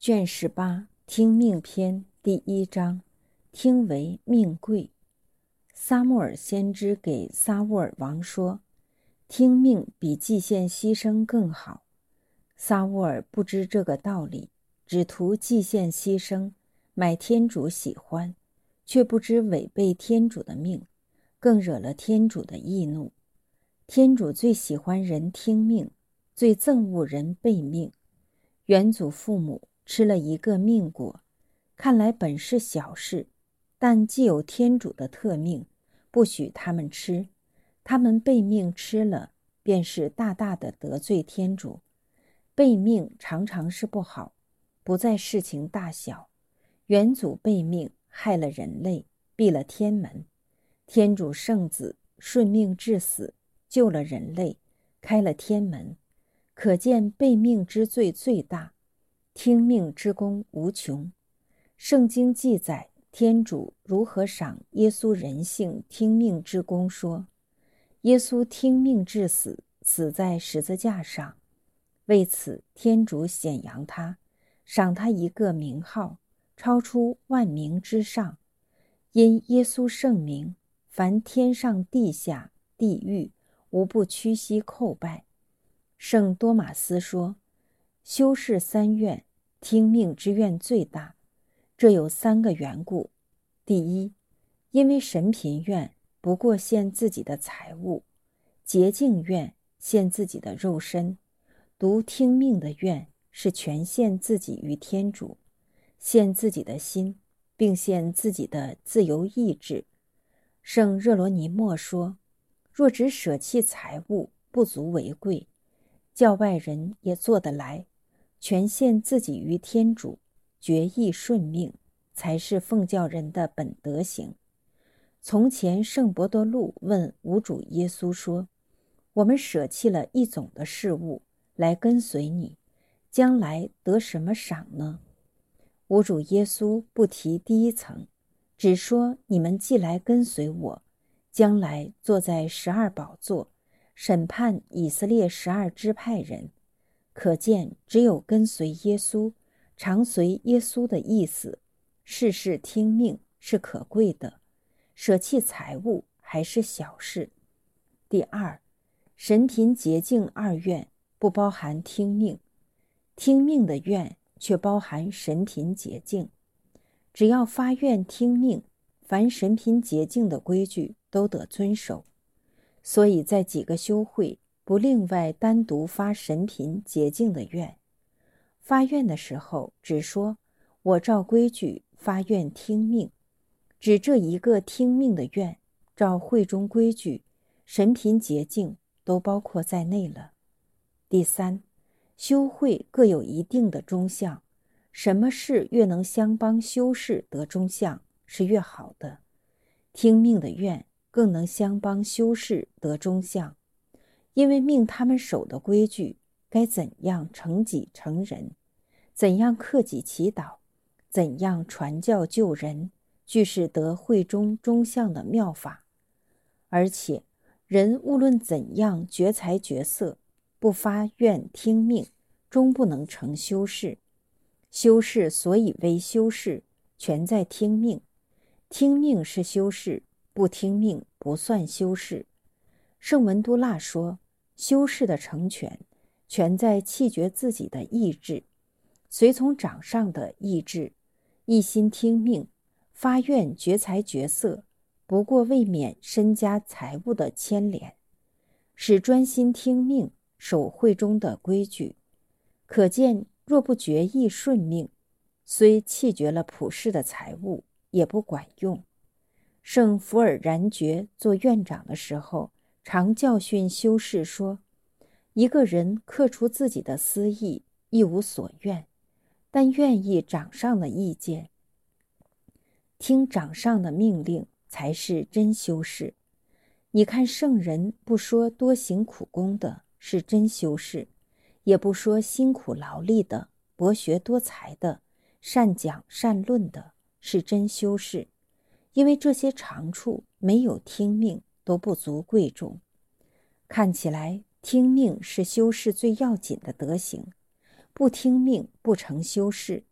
卷18听命篇第1章，听为命贵。撒母耳先知给撒乌尔王说，听命比祭献牺牲更好。撒乌尔不知这个道理，只图祭献牺牲，买天主喜欢，却不知违背天主的命，更惹了天主的义怒。天主最喜欢人听命，最憎恶人背命。元祖父母吃了一个命果，看来本是小事，但既有天主的特命，不许他们吃。他们背命吃了，便是大大的得罪天主。背命常常是不好，不在事情大小。元祖背命害了人类，闭了天门。天主圣子顺命致死，救了人类，开了天门。可见背命之罪最大，听命之功无穷。圣经记载天主如何赏耶稣人性听命之功，说耶稣听命致死，死在十字架上。为此天主显扬他，赏他一个名号，超出万名之上。因耶稣圣名，凡天上地下地狱无不屈膝叩拜。圣多马斯说，修士3愿，听命之愿最大。这有3个缘故。第一，因为神贫愿不过献自己的财物，洁净愿献自己的肉身，独听命的愿是全献自己于天主，献自己的心，并献自己的自由意志。圣热罗尼莫说，若只舍弃财物，不足为贵，教外人也做得来，全献自己于天主，决意顺命，才是奉教人的本德行。从前圣伯多禄问无主耶稣说，我们舍弃了一种的事物来跟随你，将来得什么赏呢？无主耶稣不提第一层，只说你们既来跟随我，将来坐在12宝座，审判以色列12支派人。可见只有跟随耶稣，常随耶稣的意思，事事听命是可贵的，舍弃财物还是小事。第二，神贫洁净2愿不包含听命，听命的愿却包含神贫洁净。只要发愿听命，凡神贫洁净的规矩都得遵守。所以在几个修会不另外单独发神贫洁净的愿。发愿的时候只说我照规矩发愿听命，只这一个听命的愿，照会中规矩，神贫洁净都包括在内了。第三，修会各有一定的中相，什么事越能相帮修士得中相，是越好的。听命的愿更能相帮修士得中相，因为命他们守的规矩，该怎样成己成人，怎样克己祈祷，怎样传教救人，俱是得会中中相的妙法。而且人无论怎样决才决色，不发愿听命，终不能成修士。修士所以为修士，全在听命。听命是修士，不听命不算修士。圣文都腊说，修士的成全全在弃绝自己的意志，随从掌上的意志，一心听命，发愿决才决色，不过为免身家财物的牵连，使专心听命，守会中的规矩。可见若不决意顺命，虽弃绝了普世的财物，也不管用。圣福尔然觉做院长的时候，常教训修士说，一个人克除自己的私意，一无所愿，但愿意掌上的意见，听掌上的命令，才是真修士。你看圣人不说多行苦功的是真修士，也不说辛苦劳力的、博学多才的、善讲善论的是真修士，因为这些长处没有听命都不足贵重。看起来听命是修士最要紧的德行，不听命不成修士，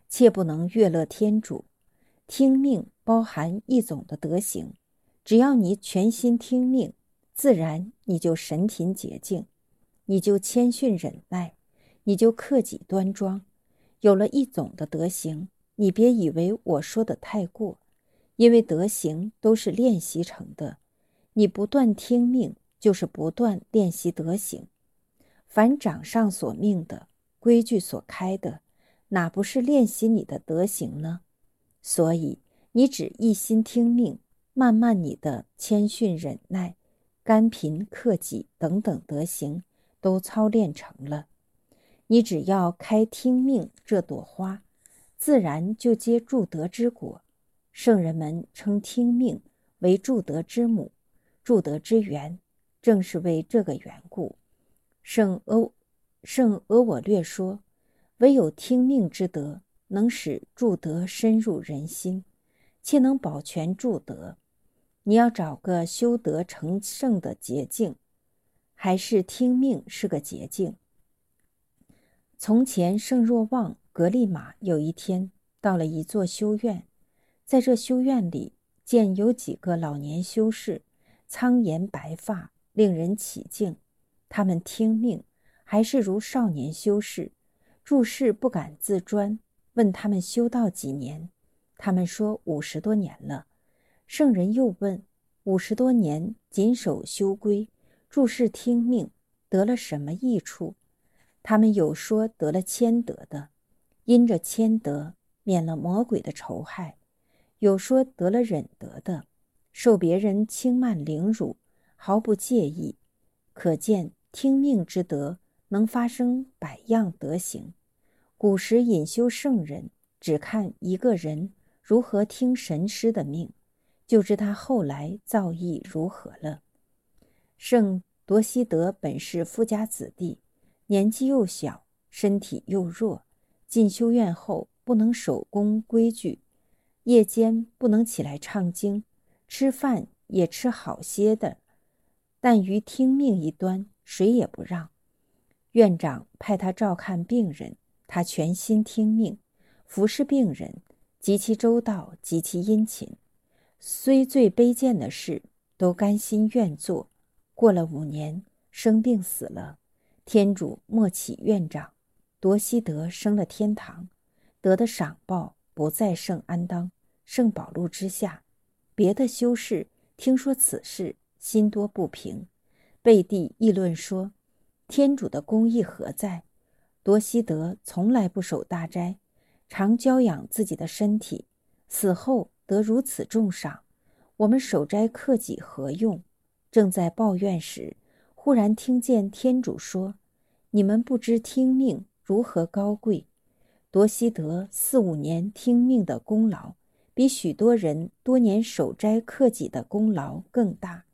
切不能悦乐天主。听命包含一种的德行，只要你全心听命，自然你就神品洁净，你就谦逊忍耐，你就克己端庄。有了一种的德行，你别以为我说的太过，因为德行都是练习成的，你不断听命，就是不断练习德行。凡掌上所命的，规矩所开的，哪不是练习你的德行呢？所以你只一心听命，慢慢你的谦逊忍耐、甘贫克己等等德行都操练成了。你只要开听命这朵花，自然就结助德之果。圣人们称听命为助德之母、助德之源，正是为这个缘故。圣阿我略说，唯有听命之德，能使助德深入人心，且能保全助德。你要找个修德成圣的捷径，还是听命是个捷径。从前圣若望格利玛有一天到了一座修院，在这修院里见有几个老年修士，苍颜白发，令人起敬。他们听命还是如少年修士，住世不敢自专，问他们修道几年，他们说50多年了。圣人又问，50多年谨守修规，住世听命，得了什么益处？他们有说得了谦德的，因着谦德免了魔鬼的仇害；有说得了忍德的，受别人轻慢凌辱，毫不介意。可见听命之德能发生百样德行。古时隐修圣人只看一个人如何听神师的命，就知他后来造诣如何了。圣多西德本是富家子弟，年纪又小，身体又弱，进修院后不能守宫规矩，夜间不能起来唱经，吃饭也吃好些的，但于听命一端谁也不让。院长派他照看病人，他全心听命，服侍病人，极其周到，极其殷勤，虽最卑贱的事都甘心愿做。过了5年，生病死了，天主默启院长，多西德升了天堂，得的赏报不在圣安当、圣保禄之下。别的修士听说此事，心多不平，背地议论说，天主的公义何在？多西德从来不守大斋，常教养自己的身体，死后得如此重赏，我们守斋克己何用？正在抱怨时，忽然听见天主说，你们不知听命如何高贵。多西德4、5年听命的功劳，比许多人多年守斋克己的功劳更大。